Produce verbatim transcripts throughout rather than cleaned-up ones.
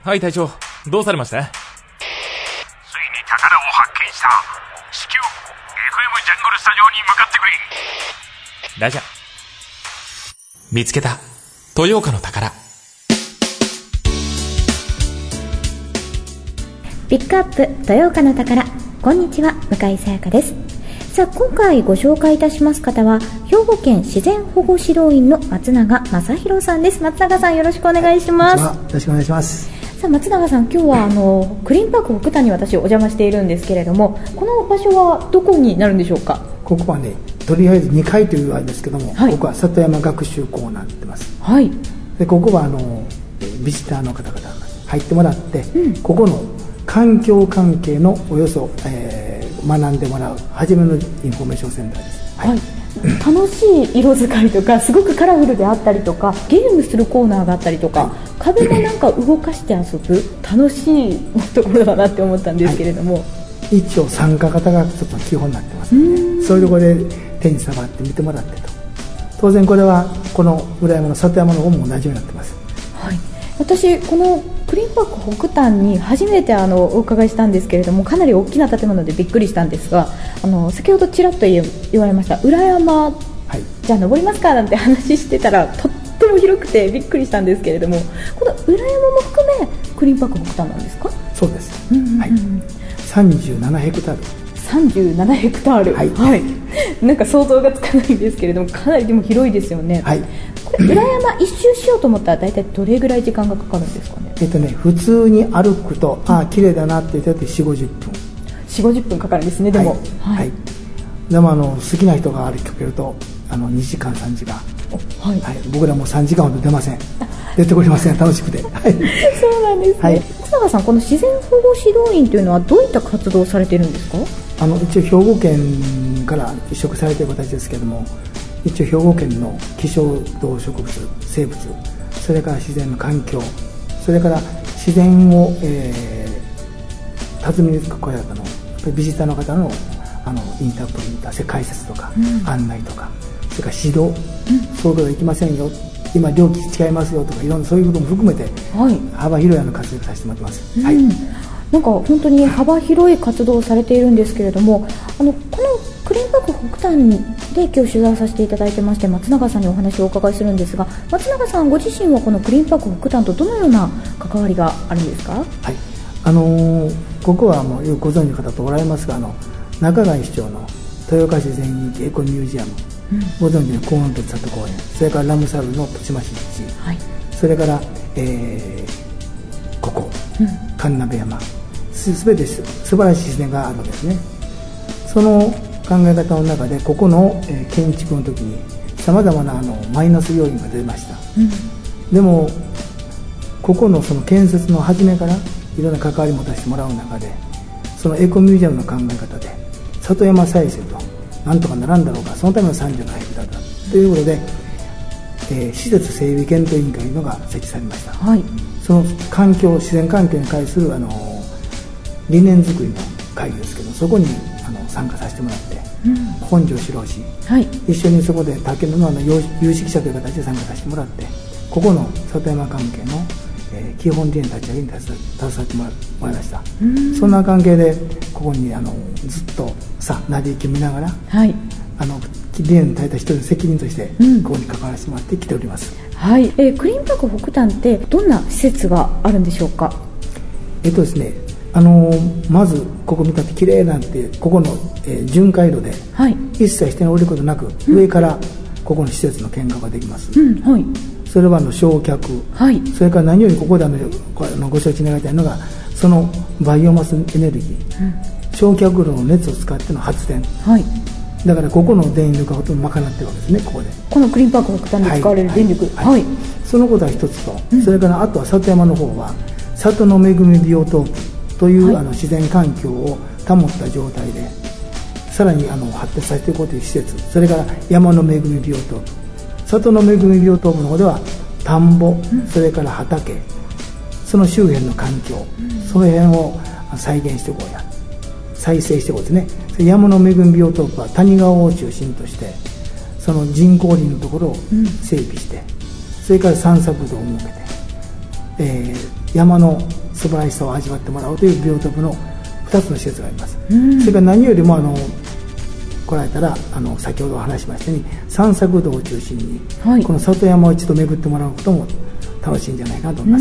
はい隊長、どうされました？ ついに宝を発見した。至急 エフエム ジャングルスタジオに向かってくれ。 ラジャー。見つけた豊岡の宝。 ピックアップ豊岡の宝。こんにちは、向井さやかです。さあ、今回ご紹介いたします方は兵庫県自然保護指導員の松永正弘さんです。松永さん、よろしくお願いします。 よろしくお願いします。 さあ、松永さん、今日はあのクリーンパーク北谷に私お邪魔しているんですけれども、この場所はどこになるんでしょうか？ ここはね、とりあえずにかいというあれですけども、 はい、 ここは里山学習校になってます。 はい。 でここはあのビジターの方々が入ってもらって、うん、ここの環境関係のおよそ、えー、学んでもらう初めのインフォメーションセンターです。はい。はい、 楽しい色使いとか、すごくカラフルであったりとか、ゲームするコーナーがあったりとか、はい、壁もなんか動かして遊ぶ楽しいところだなって思ったんですけれども、はい、 一応参加型がちょっと基本になってますので、そういうところで手に触って見てもらってと。当然これはこの裏山の里山の方も同じようになってます。 はい。私このクリーンパーク北谷に初めてあのお伺いしたんですけれども、かなり大きな建物でびっくりしたんですが、あの先ほどちらっと言われました裏山、はい、じゃあ登りますかなんて話してたら、とっても広くてびっくりしたんですけれども、この裏山も含めクリーンパーク北谷なんですか？ そうです、うんうんうん、はい、さんじゅうななヘクタールさんじゅうななヘクタール、はい、はい、なんか想像がつかないんですけれども、かなりでも広いですよね。はい。これ裏山一周しようと思ったら大体どれぐらい時間がかかるんですかね？ えっとね、普通に歩くと、ああ綺麗だなって言ってよんじゅうごじゅっぷんよんじゅうごじゅっぷんかかるんですね。でも、 はい、はい、でもあの好きな人が歩きかけるとあのにじかんさんじかん、はいはい、僕らもさんじかんほど出ません出てこれません、楽しくて、はい、 そうなんですね。はい、松永さん、この自然保護指導員というのはどういった活動をされているんですか？ あの一応兵庫県から移植されている形ですけれども、一応兵庫県の希少動植物、生物、それから自然の環境、それから自然を、えー、訪ねに来られたのビジターの方の、 あのインタープリンター、解説とか、うん、案内とか、それから指導、うん、そういうことはいきませんよ、今料金違いますよとか、いろんなそういうことも含めて、はい、幅広いあの活動をさせてもらってます。うん、はい。 なんか本当に幅広い活動をされているんですけれども、あのこのクリーンパーク北谷で今日取材させていただいてまして、松永さんにお話をお伺いするんですが、松永さんご自身はこのクリーンパーク北谷とどのような関わりがあるんですか？はい、 あのー、ここはもうよくご存知の方とおられますが、あの中貝市長の豊岡市全域エコミュージアム、うん、ご存知の高温と里公園、それからラムサルの栃町基地、はい、それから、えー、ここ、うん、神鍋山、すべて素晴らしい自然があるんですね。その考え方の中で、ここの、えー、建築の時にさまざまなあのマイナス要因が出ました。うん、でもここのその建設の初めからいろんな関わりを持たせてもらう中で、そのエコミュージアムの考え方で里山再生となんとかならんだろうか、そのためのさんじゅうななヘクタールだということで、えー、施設整備検討委員会のが設置されました。はい、その環境、自然環境に対するあの理念作りの会議ですけど、そこにあの参加させてもらって、うん、本庄志郎氏、はい、一緒にそこで竹野のあの有識者という形で参加させてもらって、ここの里山関係の、えー、基本理念立ち上げに携わってもらいました。うん、そんな関係でここにあのずっとさ成り行きを見ながら、はい、あの理念に立てた一人の責任としてここに関わらせてもらってきております。 うん、はい。えー、クリーンパーク北谷ってどんな施設があるんでしょうか？ えっとですね、あのー、まずここ見たって綺麗なんて、ここの、えー、巡回路で、はい、一切下に降りることなく、うん、上からここの施設の見学ができます。うん、はい、それはあの焼却、はい、それから何よりここであのご承知願いたいのが、そのバイオマスエネルギー、うん、焼却炉の熱を使っての発電、はい、だからここの電力がほとんど賄ってるわけですね。ここでこのクリーンパーク北谷で使われる電力、はいはいはい、 そのことは一つと、うん、それからあとは里山の方は里の恵みビオトープという、はい、あの自然環境を保った状態でさらにあの発展させていこうという施設、それから山の恵みビオトープ、里の恵みビオトープの方では田んぼ、うん、それから畑、その周辺の環境、うん、その辺を再現していこうや再生していこうですね。山の恵みビオトープは谷川を中心としてその人工林のところを整備して、うん、それから散策道を設けて、えー山の素晴らしさを味わってもらおうというビオトープのふたつの施設があります。それから何よりもあの来られたらあの先ほどお話しましたように散策道を中心に、はい、この里山を一度巡ってもらうことも楽しいんじゃないかなと思います。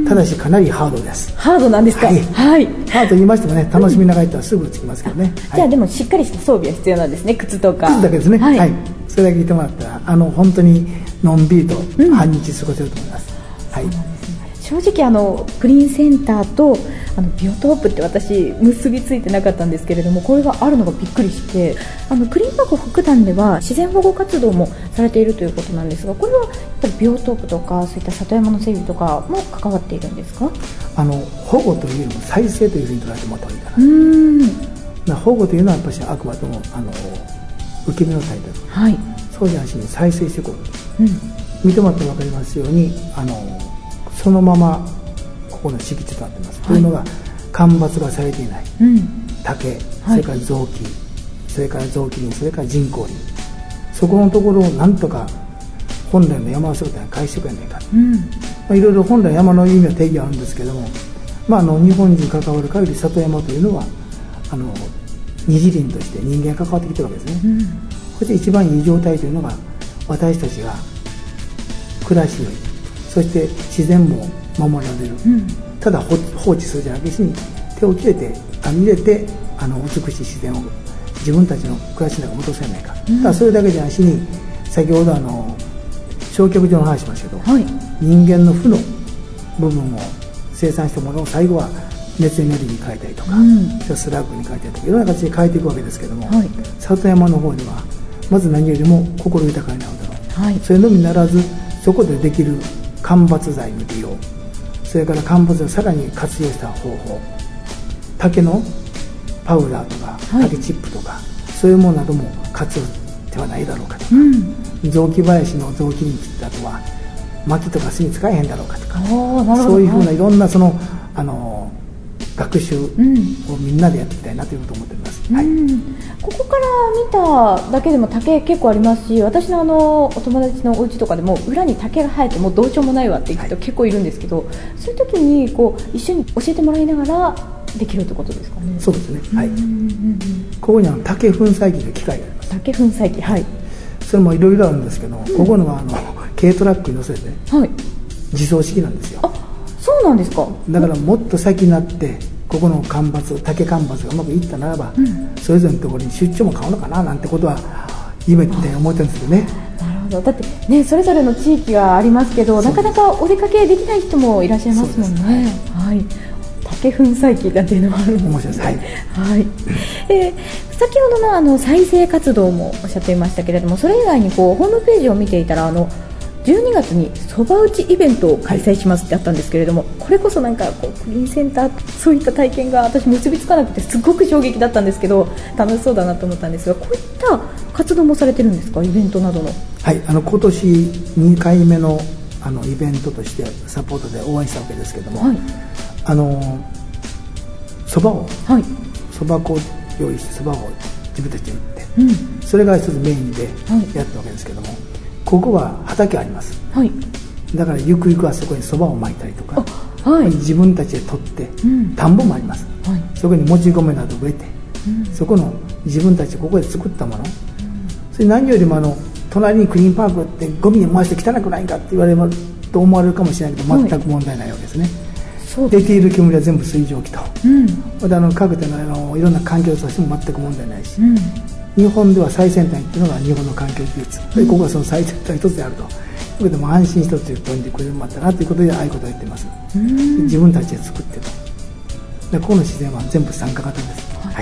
ただしかなりハードです。 ハードなんですか。はい、はい、 ハードと言いましてもね、楽しみながら行ったらすぐ着きますけどね、 じゃあでもしっかりした装備は必要なんですね。靴とか靴だけですね、はい、はい、それだけ言ってもらったらあの本当にのんびりと半日過ごせると思います。うん、はい、 正直あのグリーンセンターとあのビオトープって私結びついてなかったんですけれども、これがあるのがびっくりして、あのクリーンパーク北端では自然保護活動もされているということなんですが、これはやっぱりビオトープとかそういった里山の整備とかも関わっているんですか。 あの保護というよりも再生というふうに捉えてもらった方がいいかな。うーん、保護というのはやっぱりあくまでもあの受け身の態度、はい、そうじゃなしに再生していこう、うん、見てもらって分かりますようにあのそのままここの敷地となっています、はい、というのが間伐がされていない、うん、竹、それから雑木、はい、それから雑木林、それから人工林、そこのところをなんとか本来の山の姿に返してくれないか、うん、まあ、いろいろ本来山の意味は定義はあるんですけども、まあ、あの日本人関わる限り里山というのはあの二次林として人間が関わってきてるわけですね、うん、そして一番いい状態というのが私たちが暮らしよい、そして自然も守られる、うん、ただ放置するじゃなくて手を入れてあ入れてあの美しい自然を自分たちの暮らしの中に戻せないか、うん、ただそれだけじゃなしに先ほどあの焼却場の話しましたけど、はい、人間の負の部分を生産したものを最後は熱エネルギーに変えたりとか、うん、スラッグに変えたりとかいろんな形で変えていくわけですけども、はい、里山の方ではまず何よりも心豊かになるだろう、はい、それのみならずそこでできる間伐材の利用、それから間伐材をさらに活用した方法、竹のパウダーとか竹チップとか、はい、そういうものなども活用ではないだろうかとか、うん、雑木林の雑木に切った後は薪とか炭使えへんだろうかとか、そういうふうないろんなそのあの学習をみんなでやっていきたいなということを思っております、うん、はい、 ここから見ただけでも竹結構ありますし、私のあのお友達のお家とかでも裏に竹が生えてもうどうしようもないわって言う人結構いるんですけど、はい、そういう時にこう一緒に教えてもらいながらできるってことですかね。 そうですね、はい、うんうんうん、ここには竹粉砕機という機械があります。 竹粉砕機、はい、 それもいろいろあるんですけど、うん、ここのはあの軽トラックに乗せて、はい、自走式なんですよ。 あ、そうなんですか。 だからもっと先になってここの間伐竹間伐がうまくいったならば、うん、それぞれのところに出張も買うのかななんてことは夢って思ってるんですけどね。 なるほど。だってね、それぞれの地域がありますけど、なかなかお出かけできない人もいらっしゃいますもんね。はい、竹粉砕機なんていうのもあるんですね。面白いです。はい、はい、えー、先ほどのあの再生活動もおっしゃっていましたけれども、それ以外にこうホームページを見ていたらあのじゅうにがつにそば打ちイベントを開催しますってあったんですけれども、はい、これこそなんかこうクリーンセンターそういった体験が私結びつかなくてすごく衝撃だったんですけど、楽しそうだなと思ったんですが、こういった活動もされてるんですか、イベントなどの。 はい、あの今年にかいめのあのイベントとしてサポートで応援したわけですけども、はい、あのそばをそば粉を用意してそばを自分たちで売って、うん、それが一つメインでやったわけですけども、はい、ここは畑あります、はい、だからゆくゆくはそこにそばをまいたりとか、はい、自分たちで取って、うん、田んぼもあります、はい、そこにもち米など植えて、うん、そこの自分たちここで作ったもの、うん、それ何よりもあの隣にクリーンパークってゴミに回して汚くないかって言われると思われるかもしれないけど、全く問題ないわけですね、はい、出ている煙は全部水蒸気と、うん、またあの各地のあのいろんな環境としても全く問題ないし、うん、日本では最先端っていうのが日本の環境技術、うん、でここがその最先端一つであるということでも安心して飛んでくれるもあったなということでああいうことを言ってます、うん、自分たちで作ってとでここの自然は全部参加型です、はいはい、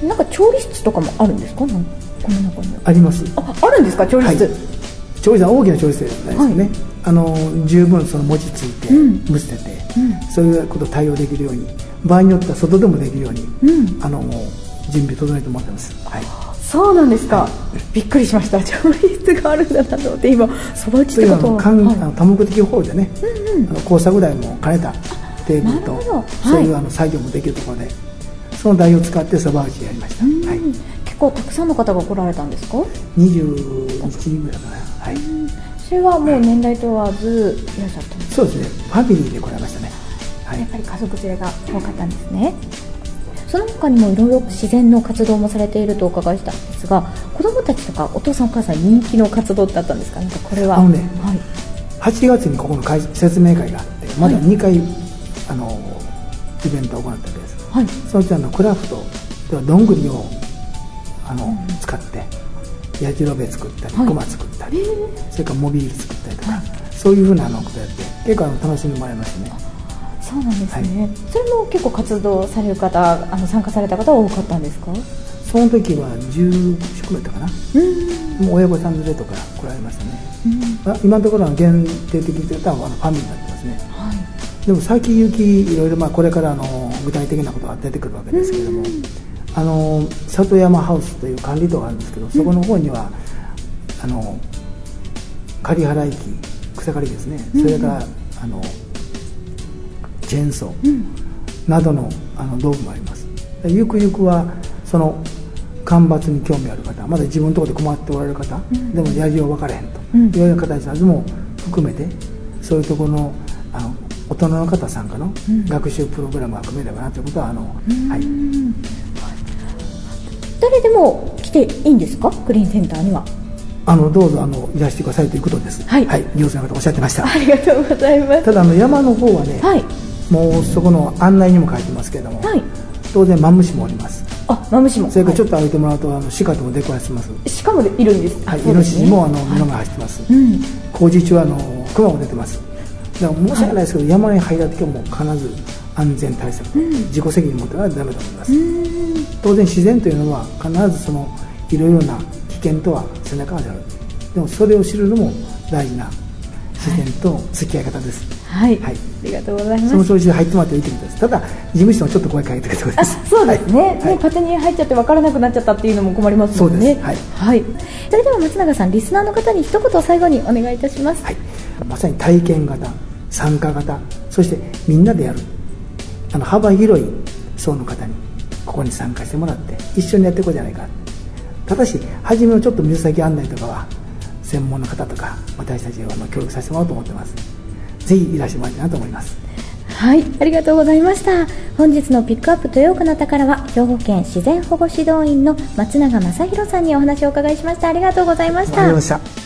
なんか調理室とかもあるんですか、この中にあります。 あ, あるんですか調理室、はい、 調理室は大きな調理室じゃないですかね、はい、あの十分その餅ついて、うん、蒸してて、うん、そういうこと対応できるように場合によっては外でもできるように、うん、あの準備整えてもらってます、はい、 そうなんですか、はい、びっくりしました。調理室があるんだなと思って今そば打ちってことは、 はい、あの多目的法でね、うんうん、あの工作台も兼ねたテーブルと、そういうあの作業もできるところで、その台を使ってそば打ちやりました、はい、 結構たくさんの方が来られたんですか。 にじゅういちにんぐらいかな、はい、 それはもう年代問わずいらっしゃったんですか。 そうですね、ファミリーで来られましたね。 はい、 やっぱり家族連れが多かったんですね。その他にもいろいろ自然の活動もされているとお伺いしたんですが、子どもたちとかお父さんお母さん人気の活動だったんですか？なんかこれはあのね、 はい、 はちがつにここの会説明会があって、まだにかい、はい、あのイベントを行ったわけです、はい、そのうちのクラフトではどんぐりをあの、うん、使ってやじろべ作ったり、はい、ゴマ作ったり、それからモビール作ったりとか、はい、そういうふうなのことやって結構あの楽しんでもらいましたね。 そうなんですね、はい、それも結構活動される方、あの参加された方は多かったんですか？ その時はじゅうよんく名だったかな、うん、もう親御さん連れとか来られましたね、うん、今のところは限定的に言ったらファミリーになってますね、はい、でも先行きいろいろまあこれからの具体的なことが出てくるわけですけれども、うん、あの里山ハウスという管理棟があるんですけど、そこの方には、うん、あの刈払機、草刈りですね、それからあのチェーンソー、うん、などの、あの道具もあります。ゆくゆくはその間伐に興味ある方、まだ自分のところで困っておられる方、うん、でもやりよう分からへんと、うん、いろいろな形なども含めて、そういうところの、あの大人の方参加の学習プログラムが組めればなということは、あの、うん、はい、 誰でも来ていいんですか？クリーンセンターには。 あのどうぞあのいらしてくださいということです。はい、はい、行政の方おっしゃってました。 ありがとうございます。 ただあの山の方はね、はい、もうそこの案内にも書いてますけれども、はい、当然マムシもおります。 あ、マムシも。 それからちょっと歩いてもらうと、あの鹿とも出くわしてます。 鹿もいるんです。 はい、イノシシもあの布が走ってます。はい、うん、工事中はあの熊も出てます。だから申し訳ないですけど、はい、山に入られた時はもう必ず安全対策、うん、自己責任を持ってはダメだと思います。当然自然というのは必ずそのいろいろな危険とは背中がある。でもそれを知るのも大事な自然と付き合い方です。 はい、はい、ありがとうございます。 その調子で入ってもらっていいということです。ただ事務所もちょっと声かけてください。 あ、そうですね、はい、ね、勝手に入っちゃって分からなくなっちゃったっていうのも困りますもんね。そうです、はい、はい、それでは松永さん、リスナーの方に一言最後にお願いいたします。 はい、まさに体験型、参加型、そしてみんなでやる、あの幅広い層の方にここに参加してもらって一緒にやっていこうじゃないか。ただし初めのちょっと水先案内とかは専門の方とか私たちが協力させてもらおうと思ってます。ぜひいらしてもらいたいなと思います。 はい、ありがとうございました。本日のピックアップ豊岡の宝は兵庫県自然保護指導員の松永正弘さんにお話をお伺いしました。ありがとうございました。 ありがとうございました。